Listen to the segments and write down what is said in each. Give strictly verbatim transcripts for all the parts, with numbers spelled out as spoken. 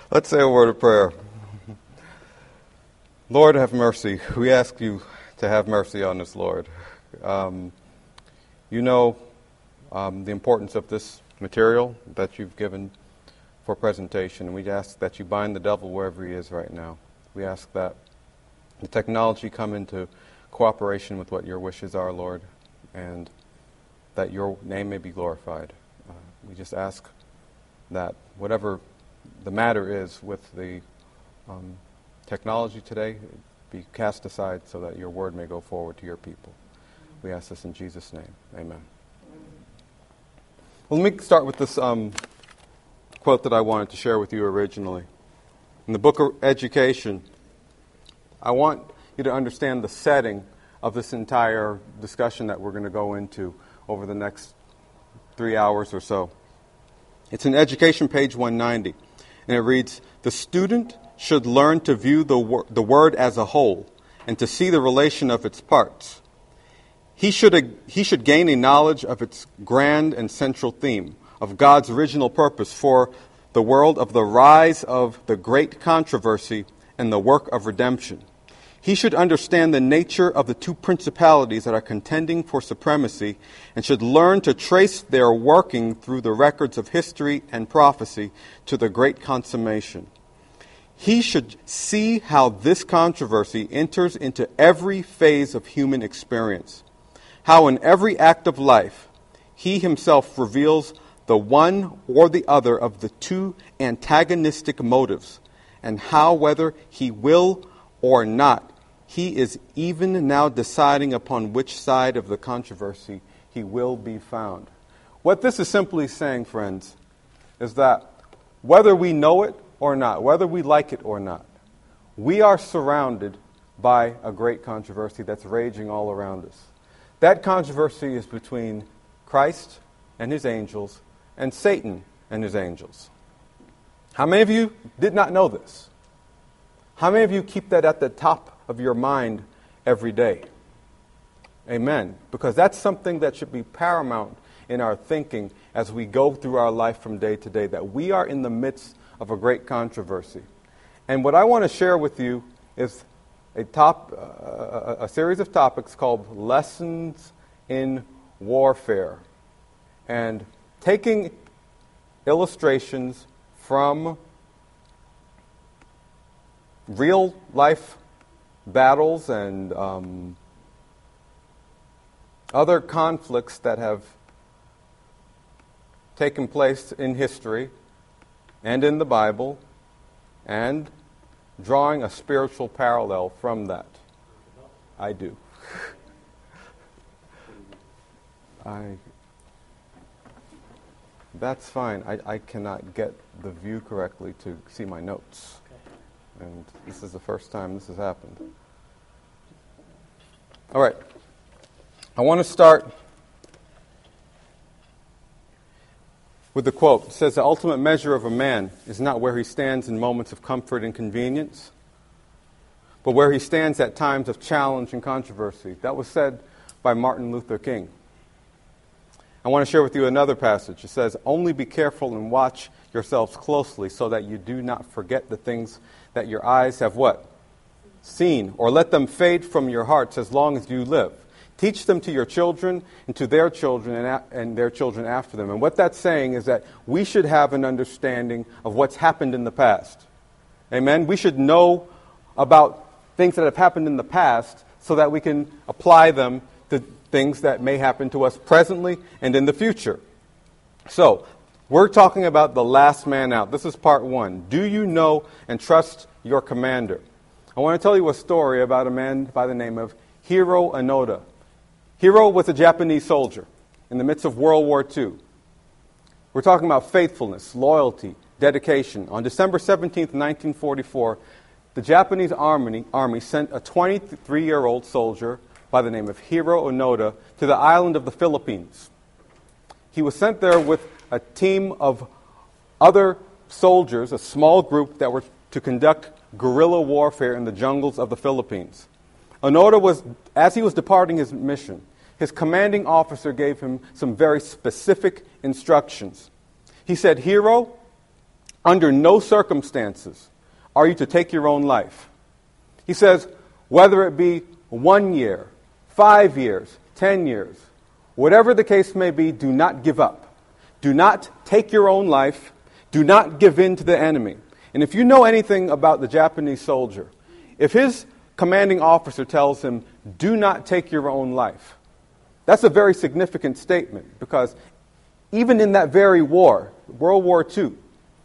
Let's say a word of prayer. Lord, have mercy. We ask you to have mercy on us, Lord. Um, you know um, the importance of this material that you've given for presentation, and we ask that you bind the devil wherever he is right now. We ask that the technology come into cooperation with what your wishes are, Lord, and that your name may be glorified. Uh, we just ask that whatever the matter is with the um, technology today be cast aside so that your word may go forward to your people. We ask this in Jesus' name. Amen. Well, let me start with this um, quote that I wanted to share with you originally. In the book of Education, I want you to understand the setting of this entire discussion that we're going to go into over the next three hours or so. It's in Education, page one ninety, and it reads, "The student should learn to view the, wor- the word as a whole and to see the relation of its parts. He should, ag- he should gain a knowledge of its grand and central theme, of God's original purpose for the world, of the rise of the great controversy and the work of redemption. He should understand the nature of the two principalities that are contending for supremacy and should learn to trace their working through the records of history and prophecy to the great consummation. He should see how this controversy enters into every phase of human experience, how in every act of life he himself reveals the one or the other of the two antagonistic motives, and how, whether he will or not, he is even now deciding upon which side of the controversy he will be found." What this is simply saying, friends, is that whether we know it or not, whether we like it or not, we are surrounded by a great controversy that's raging all around us. That controversy is between Christ and his angels and Satan and his angels. How many of you did not know this? How many of you keep that at the top of your mind every day? Amen. Because that's something that should be paramount in our thinking as we go through our life from day to day, that we are in the midst of a great controversy. And what I want to share with you is a top, uh, a series of topics called Lessons in Warfare, and taking illustrations from real life battles and um, other conflicts that have taken place in history and in the Bible, and drawing a spiritual parallel from that. I do. I. That's fine. I, I cannot get the view correctly to see my notes. And this is the first time this has happened. All right. I want to start with the quote. It says, "The ultimate measure of a man is not where he stands in moments of comfort and convenience, but where he stands at times of challenge and controversy." That was said by Martin Luther King. I want to share with you another passage. It says, "Only be careful and watch yourselves closely so that you do not forget the things that your eyes have" what? "Seen, or let them fade from your hearts as long as you live. Teach them to your children and to their children and, a- and their children after them." And what that's saying is that we should have an understanding of what's happened in the past. Amen? We should know about things that have happened in the past so that we can apply them to things that may happen to us presently and in the future. So, we're talking about the last man out. This is part one. Do you know and trust your commander? I want to tell you a story about a man by the name of Hiro Onoda. Hiro was a Japanese soldier in the midst of World War Two. We're talking about faithfulness, loyalty, dedication. On December seventeenth, nineteen forty-four, the Japanese army, army sent a twenty-three-year-old soldier by the name of Hiro Onoda to the island of the Philippines. He was sent there with a team of other soldiers, a small group that were to conduct guerrilla warfare in the jungles of the Philippines. Onoda was, as he was departing his mission, his commanding officer gave him some very specific instructions. He said, "Hiro, under no circumstances are you to take your own life. He says, whether it be one year, five years, ten years, whatever the case may be, do not give up. Do not take your own life. Do not give in to the enemy. And if you know anything about the Japanese soldier, if his commanding officer tells him, do not take your own life, that's a very significant statement, because even in that very war, World War Two,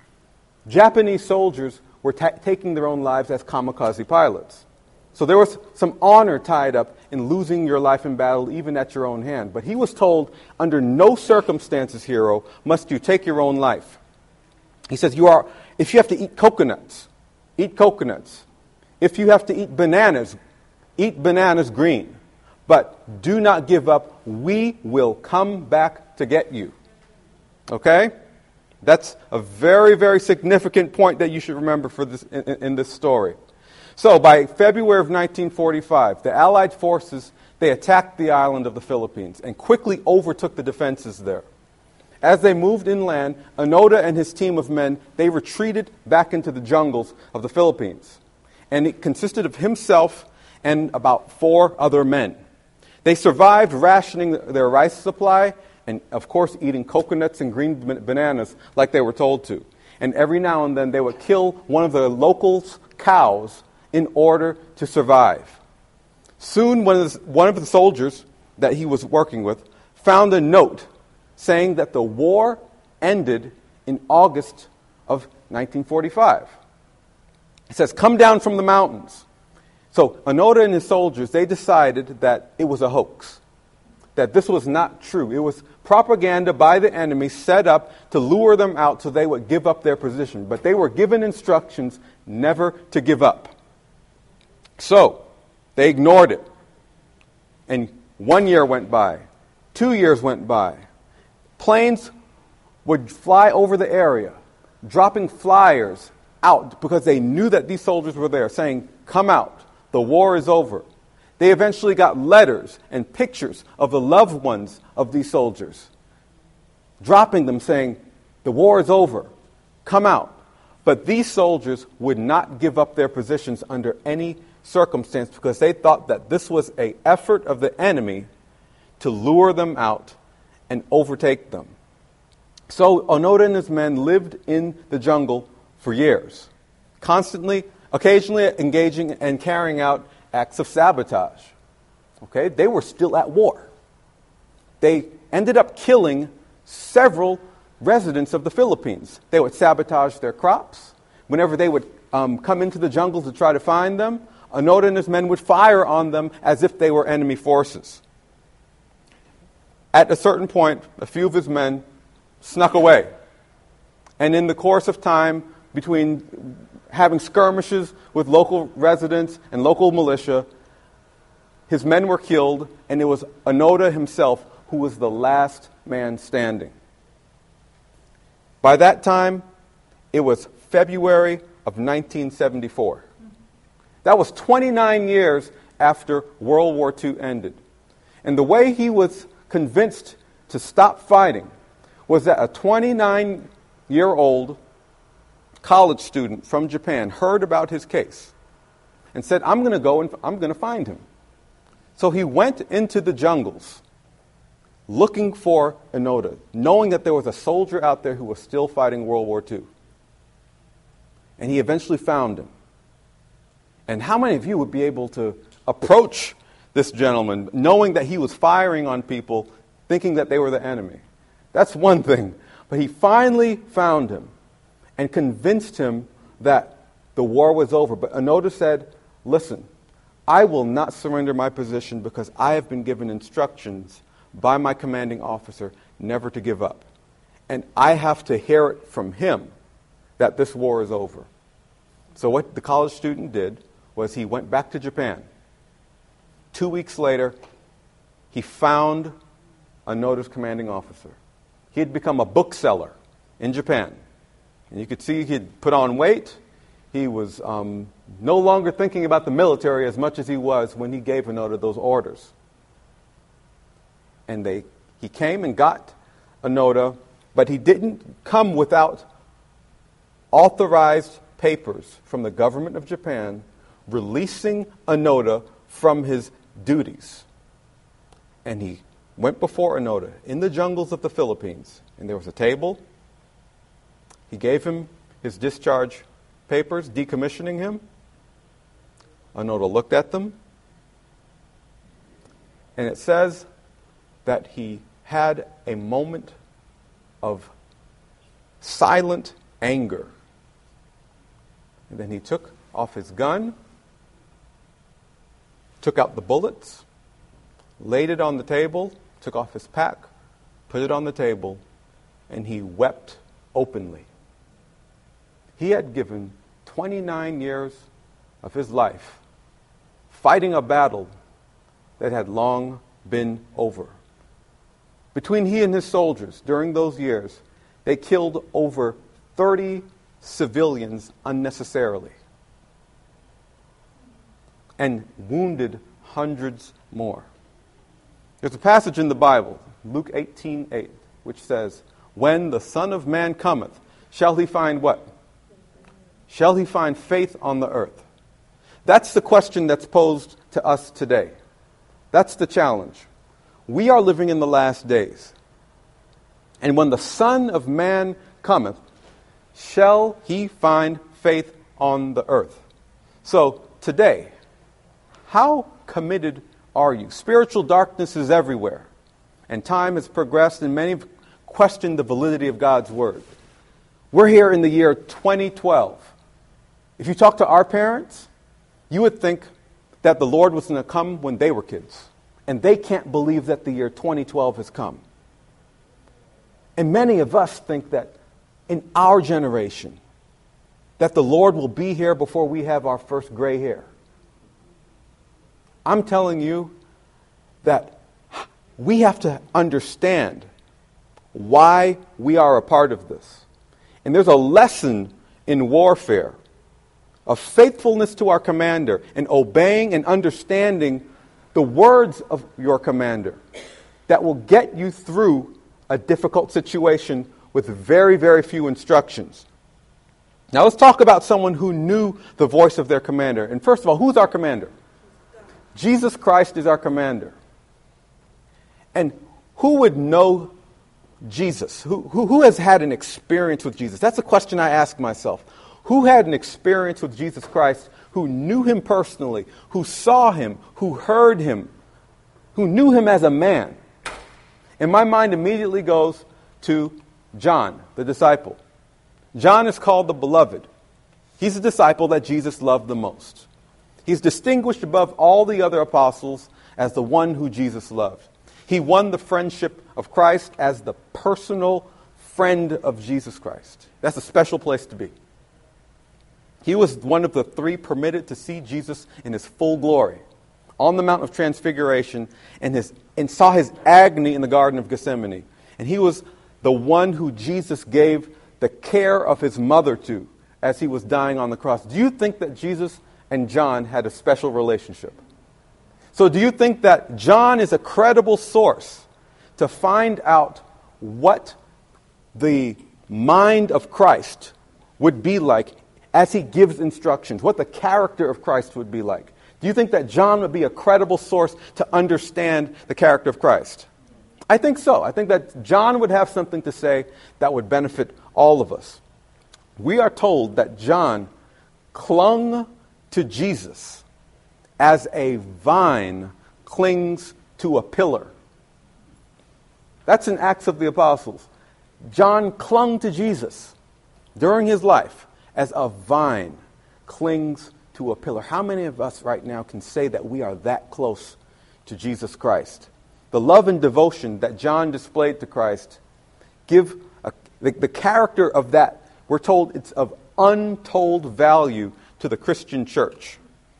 Japanese soldiers were ta- taking their own lives as kamikaze pilots. So there was some honor tied up in losing your life in battle, even at your own hand. But he was told, under no circumstances, hero, must you take your own life. He says, you are, if you have to eat coconuts, eat coconuts. If you have to eat bananas, eat bananas green. But do not give up. We will come back to get you. Okay? That's a very, very significant point that you should remember for this in, in this story. So by February of nineteen forty-five, the Allied forces, they attacked the island of the Philippines and quickly overtook the defenses there. As they moved inland, Onoda and his team of men, they retreated back into the jungles of the Philippines. And it consisted of himself and about four other men. They survived rationing their rice supply and, of course, eating coconuts and green bananas like they were told to. And every now and then they would kill one of the locals' cows in order to survive. Soon one of, the, one of the soldiers that he was working with found a note saying that the war ended in August of nineteen forty-five. It says, come down from the mountains. So Onoda and his soldiers, they decided that it was a hoax, that this was not true. It was propaganda by the enemy set up to lure them out so they would give up their position. But they were given instructions never to give up. So they ignored it. And one year went by. Two years went by. Planes would fly over the area, dropping flyers out because they knew that these soldiers were there, saying, come out, the war is over. They eventually got letters and pictures of the loved ones of these soldiers, dropping them saying, the war is over, come out. But these soldiers would not give up their positions under any circumstance because they thought that this was an effort of the enemy to lure them out and overtake them. So Onoda and his men lived in the jungle for years, constantly, occasionally engaging and carrying out acts of sabotage. Okay, they were still at war. They ended up killing several residents of the Philippines. They would sabotage their crops. Whenever they would um, come into the jungle to try to find them, Onoda and his men would fire on them as if they were enemy forces. At a certain point, a few of his men snuck away. And in the course of time, between having skirmishes with local residents and local militia, his men were killed, and it was Onoda himself who was the last man standing. By that time, it was February of nineteen seventy-four. That was twenty-nine years after World War Two ended. And the way he was convinced to stop fighting was that a twenty-nine-year-old college student from Japan heard about his case and said, I'm going to go and I'm going to find him. So he went into the jungles looking for Onoda, knowing that there was a soldier out there who was still fighting World War Two. And he eventually found him. And how many of you would be able to approach this gentleman knowing that he was firing on people, thinking that they were the enemy? That's one thing. But he finally found him and convinced him that the war was over. But Onoda said, listen, I will not surrender my position because I have been given instructions by my commanding officer never to give up. And I have to hear it from him that this war is over. So what the college student did was he went back to Japan. Two weeks later, he found Onoda's commanding officer. He had become a bookseller in Japan. And you could see he had put on weight. He was um, no longer thinking about the military as much as he was when he gave Onoda those orders. And they, he came and got Onoda, but he didn't come without authorized papers from the government of Japan releasing Onoda from his duties. And he went before Onoda in the jungles of the Philippines, and there was a table. He gave him his discharge papers, decommissioning him. Onoda looked at them, and it says that he had a moment of silent anger. And then he took off his gun, took out the bullets, laid it on the table, took off his pack, put it on the table, and he wept openly. He had given twenty-nine years of his life fighting a battle that had long been over. Between he and his soldiers, during those years, they killed over thirty civilians unnecessarily and wounded hundreds more. There's a passage in the Bible, Luke eighteen eight, which says, "When the Son of Man cometh, shall he find what? Shall he find faith on the earth?" That's the question that's posed to us today. That's the challenge. We are living in the last days. And when the Son of Man cometh, shall he find faith on the earth? So, today, how committed are you? Spiritual darkness is everywhere, and time has progressed, and many have questioned the validity of God's Word. We're here in the year twenty twelve. If you talk to our parents, you would think that the Lord was going to come when they were kids, and they can't believe that the year twenty twelve has come. And many of us think that in our generation, that the Lord will be here before we have our first gray hair. I'm telling you that we have to understand why we are a part of this. And there's a lesson in warfare of faithfulness to our commander and obeying and understanding the words of your commander that will get you through a difficult situation with very, very few instructions. Now let's talk about someone who knew the voice of their commander. And first of all, who's our commander? Jesus Christ is our commander. And who would know Jesus? Who, who, who has had an experience with Jesus? That's a question I ask myself. Who had an experience with Jesus Christ, who knew him personally, who saw him, who heard him, who knew him as a man? And my mind immediately goes to John, the disciple. John is called the beloved. He's a disciple that Jesus loved the most. He's distinguished above all the other apostles as the one who Jesus loved. He won the friendship of Christ as the personal friend of Jesus Christ. That's a special place to be. He was one of the three permitted to see Jesus in his full glory on the Mount of Transfiguration and, his, and saw his agony in the Garden of Gethsemane. And he was the one who Jesus gave the care of his mother to as he was dying on the cross. Do you think that Jesus and John had a special relationship? So do you think that John is a credible source to find out what the mind of Christ would be like as he gives instructions, what the character of Christ would be like? Do you think that John would be a credible source to understand the character of Christ? I think so. I think that John would have something to say that would benefit all of us. We are told that John clung to Jesus as a vine clings to a pillar. That's in Acts of the Apostles. John clung to Jesus during his life as a vine clings to a pillar. How many of us right now can say that we are that close to Jesus Christ? The love and devotion that John displayed to Christ give a, the, the character of that, we're told it's of untold value to the Christian church.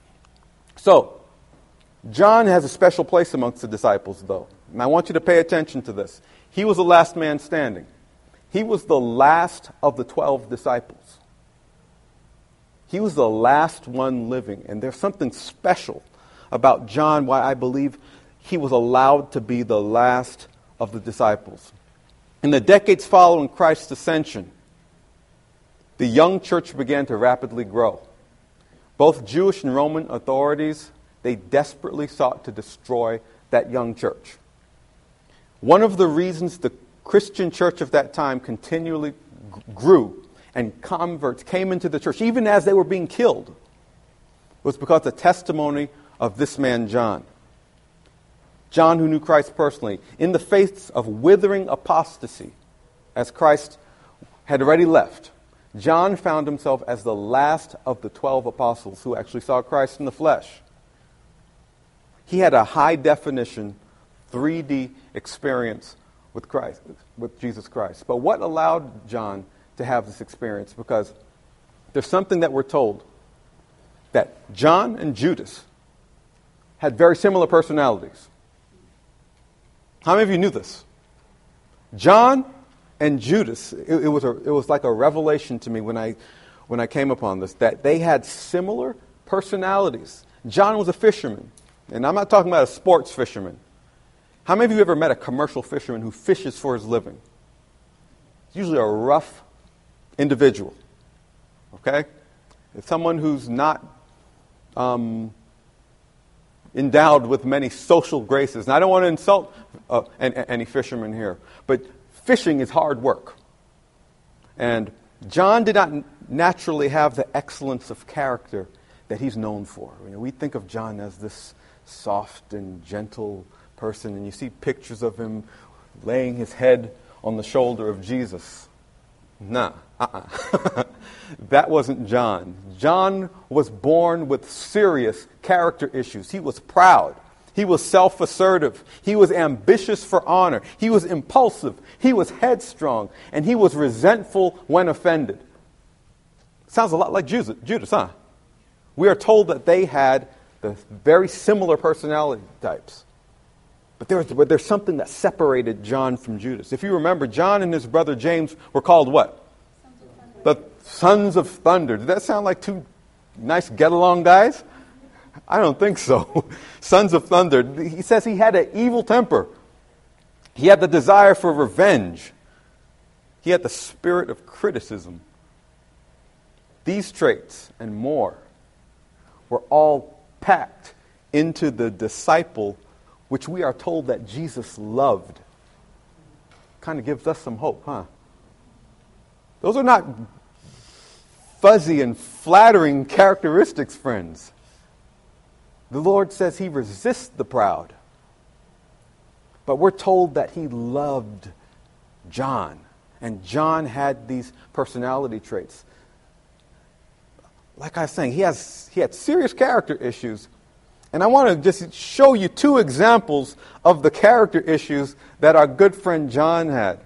So, John has a special place amongst the disciples, though. And I want you to pay attention to this. He was the last man standing. He was the last of the twelve disciples. He was the last one living. And there's something special about John, why I believe he was allowed to be the last of the disciples. In the decades following Christ's ascension, the young church began to rapidly grow. Both Jewish and Roman authorities, they desperately sought to destroy that young church. One of the reasons the Christian church of that time continually g- grew and converts came into the church, even as they were being killed, was because of the testimony of this man, John. John, who knew Christ personally, in the face of withering apostasy, as Christ had already left, John found himself as the last of the twelve apostles who actually saw Christ in the flesh. He had a high-definition, three D experience with Christ, with Jesus Christ. But what allowed John to have this experience? Because there's something that we're told, that John and Judas had very similar personalities. How many of you knew this? John and Judas, it, it was a, it was like a revelation to me when I when I came upon this, that they had similar personalities. John was a fisherman, and I'm not talking about a sports fisherman. How many of you ever met a commercial fisherman who fishes for his living? It's usually a rough individual, okay? It's someone who's not um, endowed with many social graces. And I don't want to insult uh, any, any fishermen here, but fishing is hard work. And John did not naturally have the excellence of character that he's known for. You know, we think of John as this soft and gentle person, and you see pictures of him laying his head on the shoulder of Jesus. Nah, uh-uh. That wasn't John. John was born with serious character issues. He was proud. He was self-assertive. He was ambitious for honor. He was impulsive. He was headstrong. And he was resentful when offended. Sounds a lot like Judas, Judas, huh? We are told that they had the very similar personality types. But there was, but there's something that separated John from Judas. If you remember, John and his brother James were called what? The sons of thunder. Did that sound like two nice get-along guys? I don't think so. Sons of thunder. He says he had an evil temper. He had the desire for revenge. He had the spirit of criticism. These traits and more were all packed into the disciple which we are told that Jesus loved. Kind of gives us some hope, huh? Those are not fuzzy and flattering characteristics, friends. The Lord says he resists the proud. But we're told that he loved John. And John had these personality traits. Like I was saying, he has he had serious character issues. And I want to just show you two examples of the character issues that our good friend John had.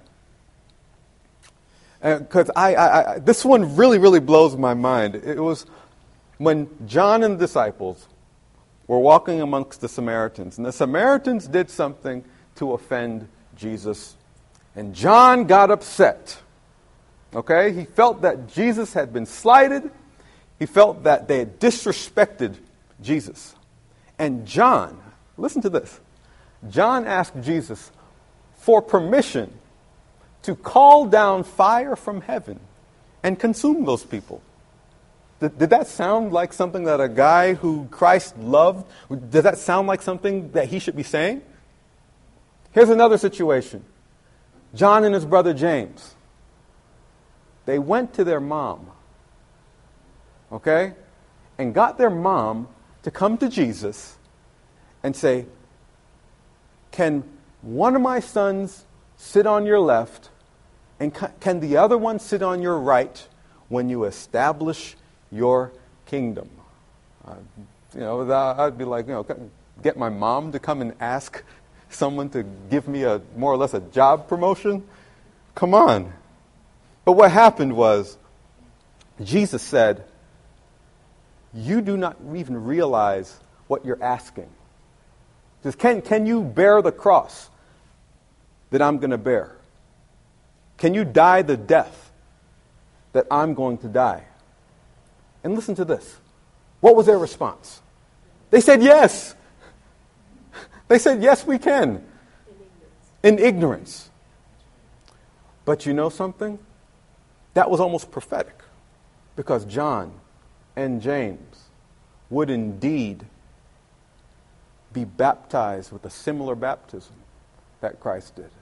Because I, I, I, this one really, really blows my mind. It was when John and the disciples were walking amongst the Samaritans. And the Samaritans did something to offend Jesus. And John got upset. Okay? He felt that Jesus had been slighted. He felt that they had disrespected Jesus. And John, listen to this. John asked Jesus for permission to call down fire from heaven and consume those people. Did, did that sound like something that a guy who Christ loved, does that sound like something that he should be saying? Here's another situation. John and his brother James, they went to their mom, okay, and got their mom to come to Jesus and say, can one of my sons sit on your left and can the other one sit on your right when you establish your kingdom? Uh, you know, I'd be like, you know, get my mom to come and ask someone to give me a more or less a job promotion? Come on. But what happened was, Jesus said, you do not even realize what you're asking. Just, can, can you bear the cross that I'm going to bear? Can you die the death that I'm going to die? And listen to this. What was their response? They said yes. They said, yes, we can. In ignorance. In ignorance. But you know something? That was almost prophetic. Because John and James would indeed be baptized with a similar baptism that Christ did.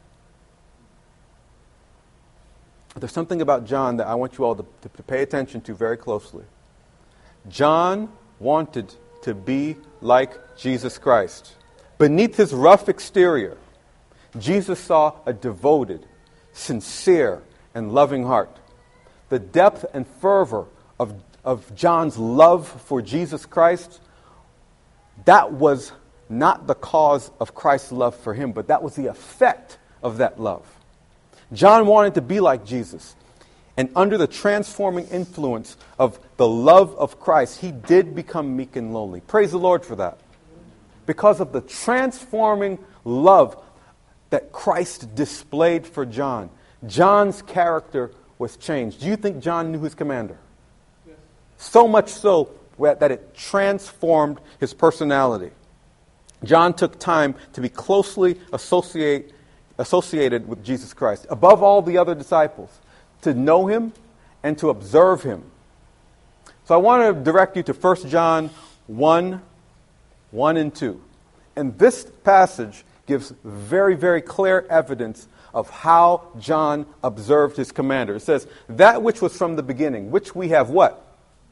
There's something about John that I want you all to, to, to pay attention to very closely. John wanted to be like Jesus Christ. Beneath his rough exterior, Jesus saw a devoted, sincere, and loving heart. The depth and fervor of, of John's love for Jesus Christ, that was not the cause of Christ's love for him, but that was the effect of that love. John wanted to be like Jesus. And under the transforming influence of the love of Christ, he did become meek and lowly. Praise the Lord for that. Because of the transforming love that Christ displayed for John, John's character was changed. Do you think John knew his commander? Yes. So much so that it transformed his personality. John took time to be closely associate, associated with Jesus Christ, above all the other disciples, to know him and to observe him. So I want to direct you to First John one, one and two. And this passage gives very, very clear evidence of how John observed his commander. It says, that which was from the beginning, which we have what?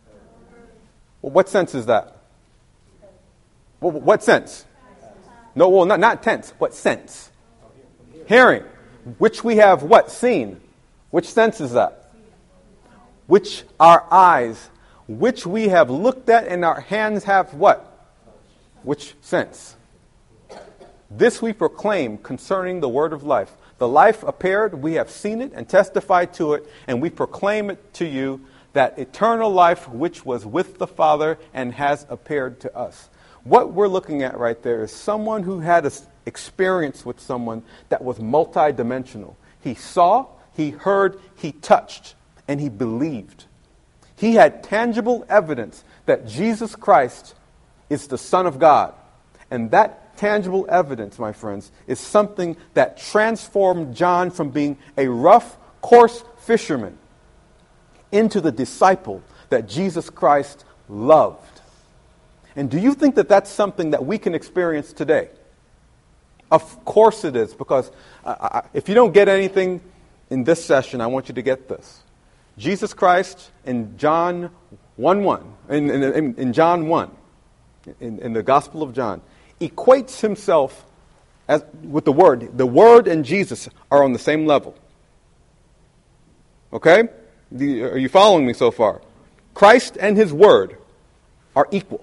Well, what sense is that? Well, what sense? No, well, not, not tense. What sense? Hearing. Which we have what? Seen. Which sense is that? Which our eyes, which we have looked at and our hands have what? Which sense? This we proclaim concerning the word of life. The life appeared, we have seen it and testified to it, and we proclaim it to you, that eternal life which was with the Father and has appeared to us. What we're looking at right there is someone who had an experience with someone that was multidimensional. He saw, he heard, he touched, and he believed. He had tangible evidence that Jesus Christ is the Son of God. And that tangible evidence, my friends, is something that transformed John from being a rough, coarse fisherman into the disciple that Jesus Christ loved. And do you think that that's something that we can experience today? Of course it is, because uh, I, if you don't get anything in this session, I want you to get this. Jesus Christ in John one one, in, in, in John one, in, in the Gospel of John, equates himself as with the Word. The Word and Jesus are on the same level. Okay? The, are you following me so far? Christ and his Word are equal.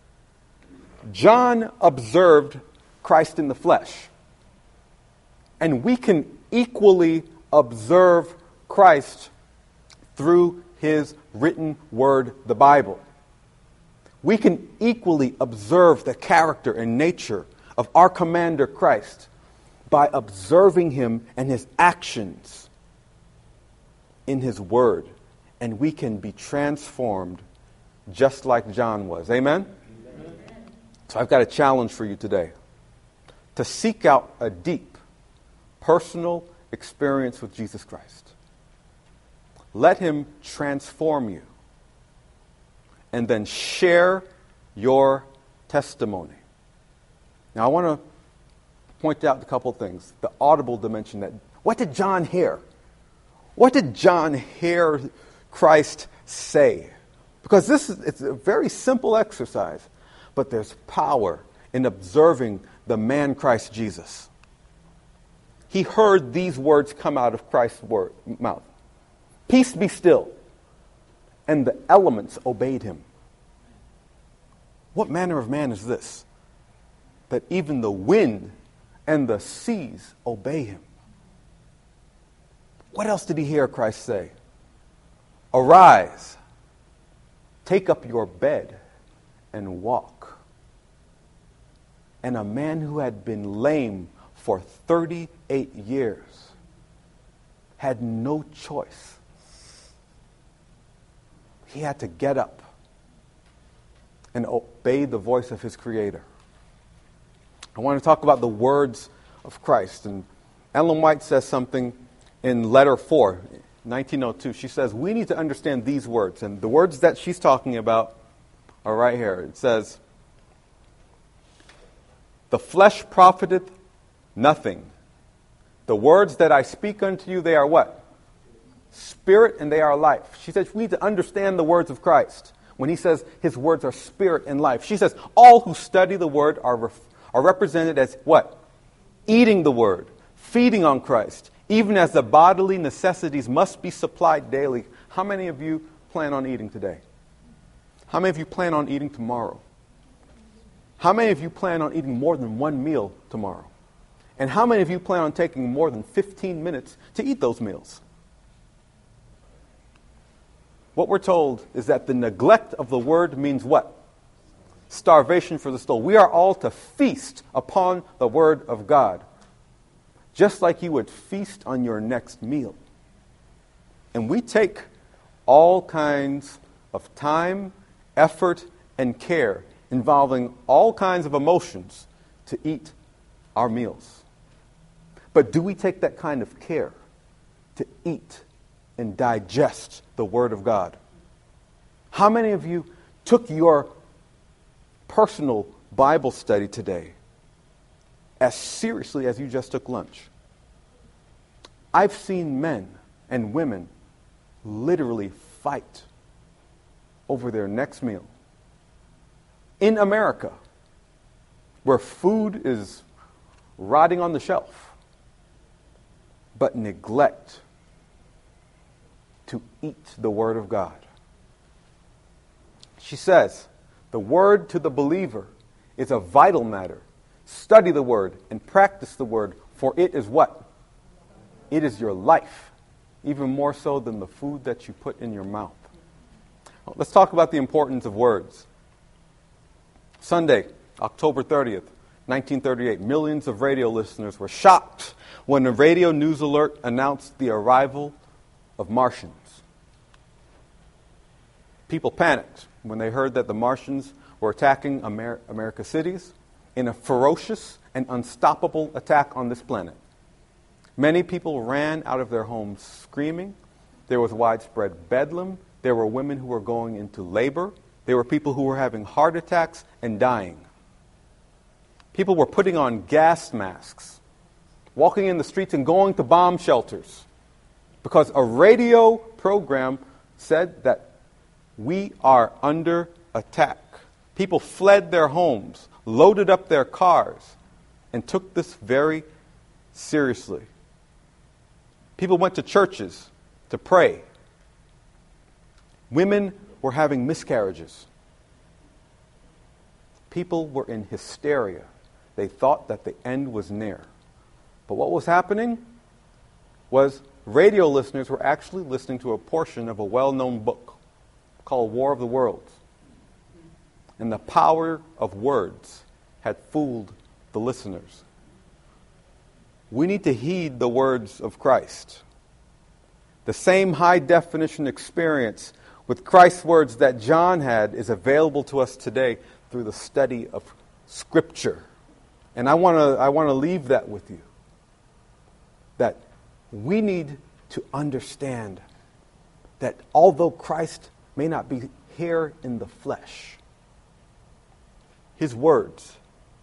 John observed Christ in the flesh. And we can equally observe Christ through his written word, the Bible. We can equally observe the character and nature of our commander Christ by observing him and his actions in his word. And we can be transformed just like John was. Amen? Amen? So I've got a challenge for you today. To seek out a deep, personal experience with Jesus Christ. Let him transform you. And then share your testimony. Now I want to point out a couple things. The audible dimension. That what did John hear? What did John hear Christ say? Because this is it's a very simple exercise, but there's power in observing the man Christ Jesus. He heard these words come out of Christ's word, mouth. Peace be still. And the elements obeyed him. What manner of man is this? That even the wind and the seas obey him. What else did he hear Christ say? Arise, take up your bed and walk. And a man who had been lame for thirty-eight years had no choice. He had to get up and obey the voice of his Creator. I want to talk about the words of Christ. And Ellen White says something in letter four, nineteen oh two, she says, we need to understand these words. And the words that she's talking about are right here. It says, the flesh profiteth nothing. The words that I speak unto you, they are what? Spirit, and they are life. She says we need to understand the words of Christ. When he says his words are spirit and life. She says all who study the word are, ref- are represented as what? Eating the word, feeding on Christ, even as the bodily necessities must be supplied daily. How many of you plan on eating today? How many of you plan on eating tomorrow? How many of you plan on eating more than one meal tomorrow? And how many of you plan on taking more than fifteen minutes to eat those meals? What we're told is that the neglect of the word means what? Starvation for the soul. We are all to feast upon the word of God, just like you would feast on your next meal. And we take all kinds of time, effort, and care involving all kinds of emotions to eat our meals. But do we take that kind of care to eat and digest the Word of God? How many of you took your personal Bible study today as seriously as you just took lunch? I've seen men and women literally fight over their next meal. In America, where food is rotting on the shelf, but neglect to eat the Word of God. She says, the Word to the believer is a vital matter. Study the Word and practice the Word, for it is what? It is your life, even more so than the food that you put in your mouth. Well, let's talk about the importance of words. Sunday, October thirtieth, nineteen thirty-eight, millions of radio listeners were shocked when a radio news alert announced the arrival of Martians. People panicked when they heard that the Martians were attacking Amer- America's cities in a ferocious and unstoppable attack on this planet. Many people ran out of their homes screaming. There was widespread bedlam. There were women who were going into labor. There were people who were having heart attacks and dying. People were putting on gas masks, walking in the streets and going to bomb shelters because a radio program said that we are under attack. People fled their homes, loaded up their cars, and took this very seriously. People went to churches to pray. Women were having miscarriages. People were in hysteria. They thought that the end was near. But what was happening was radio listeners were actually listening to a portion of a well-known book called War of the Worlds. And the power of words had fooled the listeners. We need to heed the words of Christ. The same high-definition experience with Christ's words that John had is available to us today through the study of Scripture. And I want to I want to leave that with you. That we need to understand that although Christ may not be here in the flesh, his words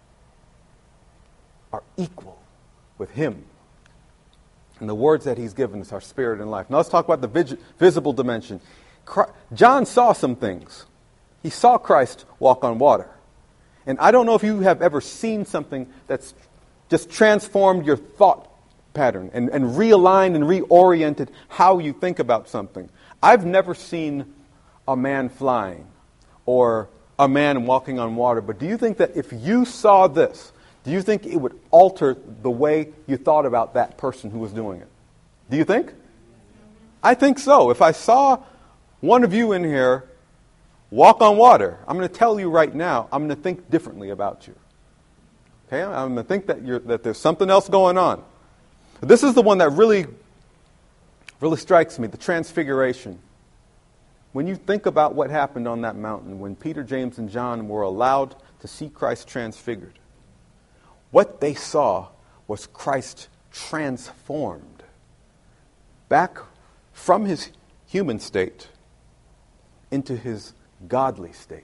are equal with him. And the words that he's given us are spirit and life. Now let's talk about the vis- visible dimension. Christ, John saw some things. He saw Christ walk on water. And I don't know if you have ever seen something that's just transformed your thought pattern and, and realigned and reoriented how you think about something. I've never seen a man flying or a man walking on water. But do you think that if you saw this, do you think it would alter the way you thought about that person who was doing it? Do you think? I think so. If I saw one of you in here walk on water, I'm going to tell you right now, I'm going to think differently about you. Okay? I'm going to think that you're, that there's something else going on. But this is the one that really, really strikes me, the Transfiguration. When you think about what happened on that mountain, when Peter, James, and John were allowed to see Christ transfigured, what they saw was Christ transformed back from his human state into his godly state.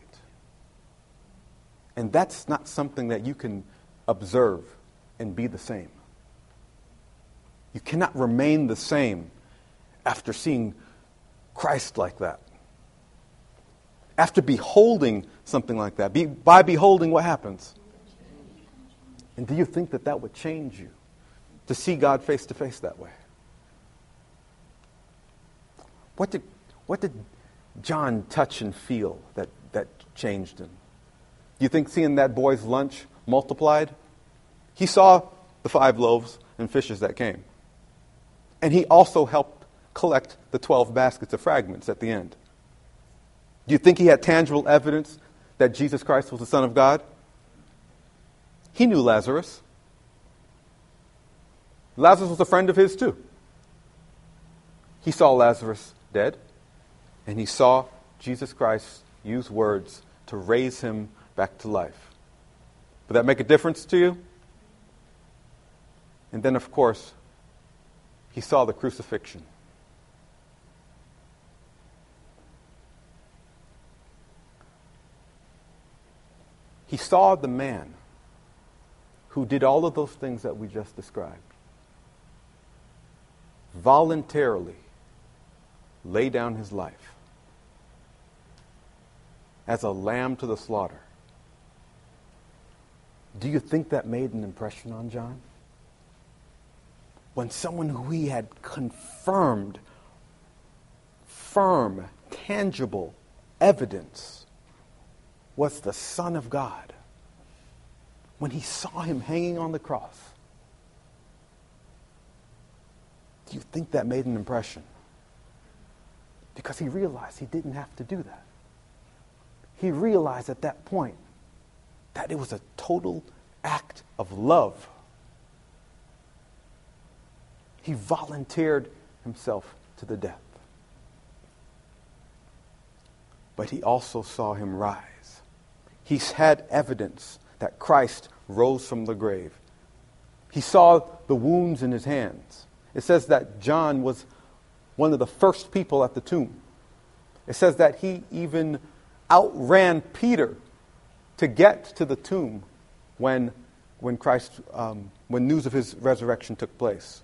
And that's not something that you can observe and be the same. You cannot remain the same after seeing Christ like that. After beholding something like that. Be, by beholding, what happens? And do you think that that would change you? To see God face to face that way? What did, what did John touch and feel that, that changed him? Do you think seeing that boy's lunch multiplied? He saw the five loaves and fishes that came. And he also helped collect the twelve baskets of fragments at the end. Do you think he had tangible evidence that Jesus Christ was the Son of God? He knew Lazarus. Lazarus was a friend of his too. He saw Lazarus dead, and he saw Jesus Christ use words to raise him back to life. Would that make a difference to you? And then, of course, he saw the crucifixion. He saw the man who did all of those things that we just described voluntarily lay down his life as a lamb to the slaughter. Do you think that made an impression on John? When someone who he had confirmed, firm, tangible evidence was the Son of God, when he saw him hanging on the cross, do you think that made an impression? Because he realized he didn't have to do that. He realized at that point that it was a total act of love. He volunteered himself to the death. But he also saw him rise. He had evidence that Christ rose from the grave. He saw the wounds in his hands. It says that John was one of the first people at the tomb. It says that he even outran Peter to get to the tomb when, when Christ, um, when news of his resurrection took place.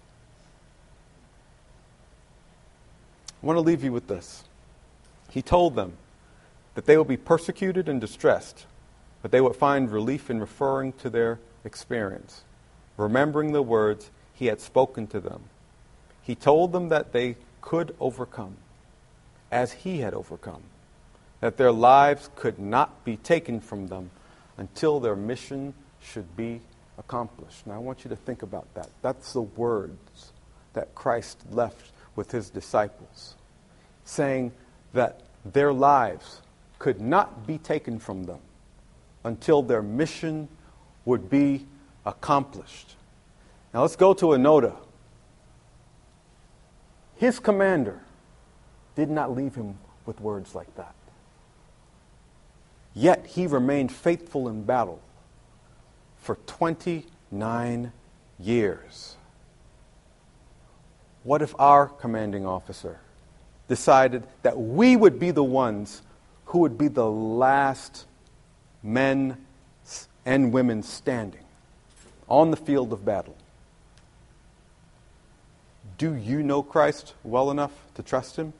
I want to leave you with this. He told them that they would be persecuted and distressed, but they would find relief in referring to their experience, remembering the words he had spoken to them. He told them that they could overcome, as he had overcome, that their lives could not be taken from them until their mission should be accomplished. Now I want you to think about that. That's the words that Christ left with his disciples, saying that their lives could not be taken from them until their mission would be accomplished. Now let's go to Enoda. His commander did not leave him with words like that. Yet he remained faithful in battle for twenty-nine years. What if our commanding officer decided that we would be the ones who would be the last men and women standing on the field of battle? Do you know Christ well enough to trust him?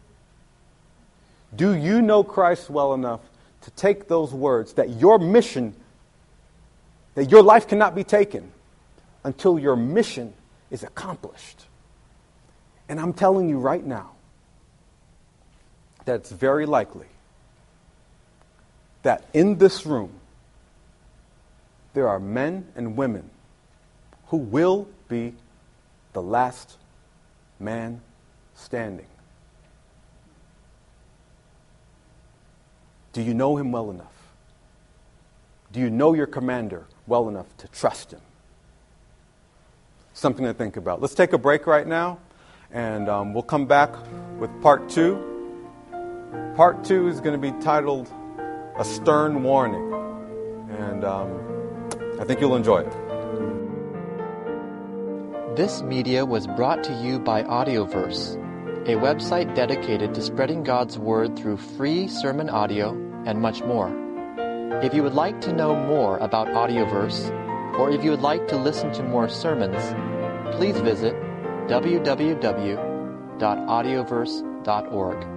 Do you know Christ well enough to take those words that your mission, that your life cannot be taken until your mission is accomplished? And I'm telling you right now that it's very likely that in this room there are men and women who will be the last man standing. Do you know him well enough? Do you know your commander well enough to trust him? Something to think about. Let's take a break right now, and um, we'll come back with part two. Part two is going to be titled A Stern Warning, and um, I think you'll enjoy it. This media was brought to you by Audioverse, a website dedicated to spreading God's Word through free sermon audio and much more. If you would like to know more about Audioverse, or if you would like to listen to more sermons, please visit w w w dot audioverse dot org.